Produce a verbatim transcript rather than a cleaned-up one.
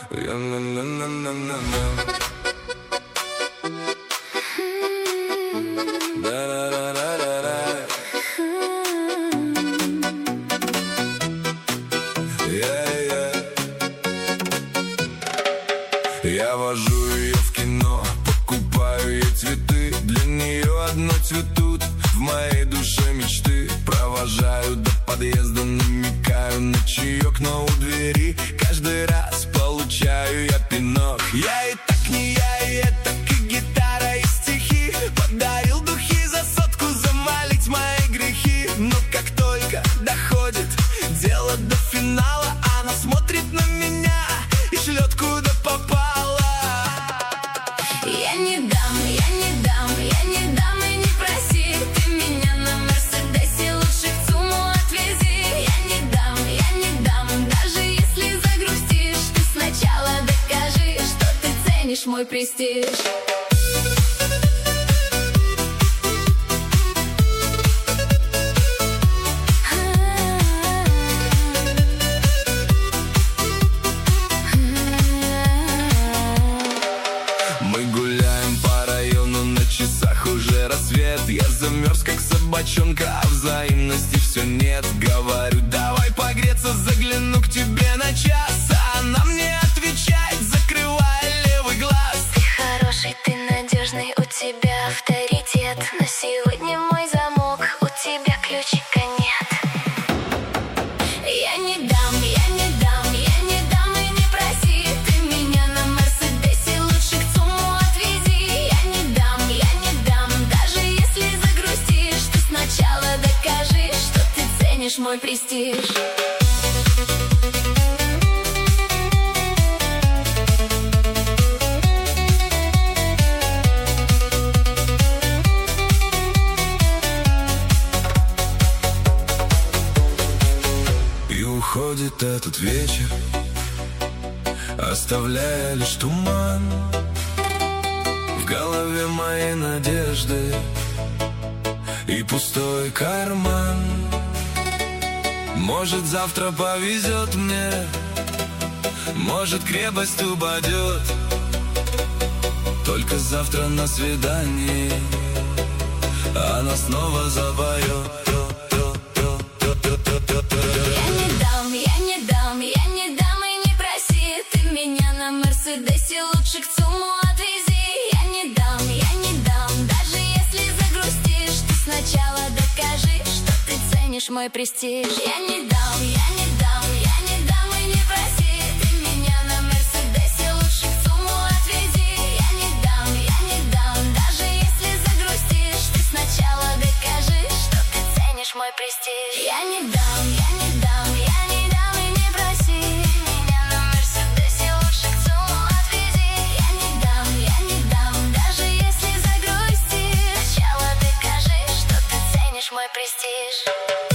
Я вожу ее в кино, покупаю ей цветы. Для нее одно цветут в моей душе мечты. Провожаю до подъезда, намекаю на чаек, но у двери каждый раз получаю я пинок. Я и так не я, и это и гитара, и стихи. Подарил духи за сотку, замалить мои грехи. Но как только доходит дело до финала, она смотрит на меня и шлет куда попало. Я не дам, я не дам, я не дам и не проси. Ты меня на Мерседесе лучше в ЦУМу отвези. Я не дам, я не дам, даже если загрустишь. Ты сначала докажи, что ты ценишь мой престиж. Мы гуляем по району, на часах уже рассвет. Я замерз, как собачонка, а взаимности все нет. Говорю, давай погреться, загляну к тебе на час. А она мне отвечает, закрывая левый глаз. Ты хороший, ты надежный, у тебя авторитет. Но сегодня мой замок, у тебя ключика нет. Я не дам, я не дам, я не дам и не проси. Ты меня на Мерседесе лучше к ЦУМу отвези. Я не дам, я не дам, даже если загрустишь. Ты сначала докажи, что ты ценишь мой престиж. И уходит этот вечер, оставляя лишь туман. В голове мои надежды и пустой карман. Может, завтра повезет мне, может, крепость упадет. Только завтра на свидании она снова запоет. Я не дам, я не дам, я не дам и не проси. Ты меня на Мерседесе лучше к ЦУМу отвези. Я не дам, я не дам, даже если загрустишь. Ты сначала докажи, что ты ценишь мой престиж. Я не дам, я не дам, я не дам и не проси. Ты меня на Мерседесе лучше к ЦУМу отвези. Я не дам, я не дам, даже если загрустишь. Ты сначала докажи, что ты ценишь мой престиж. Я не дам, я не дам, я не дам и не проси. Меня на Мерседесе лучше к ЦУМу отвези. Я не дам, я не дам, даже если загрустишь. Сначала докажи, что ты ценишь мой престиж.